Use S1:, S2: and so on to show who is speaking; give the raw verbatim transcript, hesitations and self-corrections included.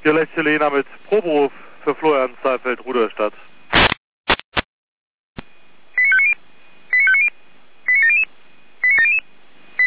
S1: Hier Lech Helena mit Proberuf für Florian Saalfeld, Rudolstadt.